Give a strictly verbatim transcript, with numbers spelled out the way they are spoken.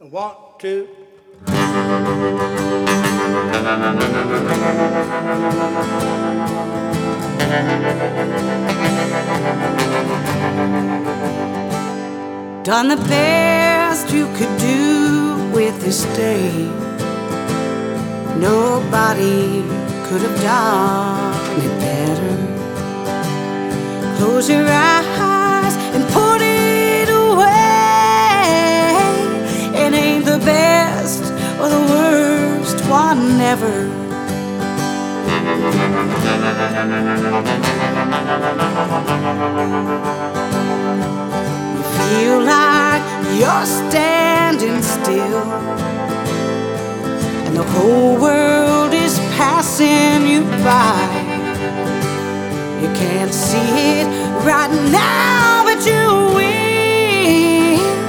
One, two. Done the best you could do with this day. Nobody could have done it better. Close your eyes and put it away. It ain't the best or the worst one ever. You feel like you're standing still, and the whole world is passing you by. You can't see it right now, but you will.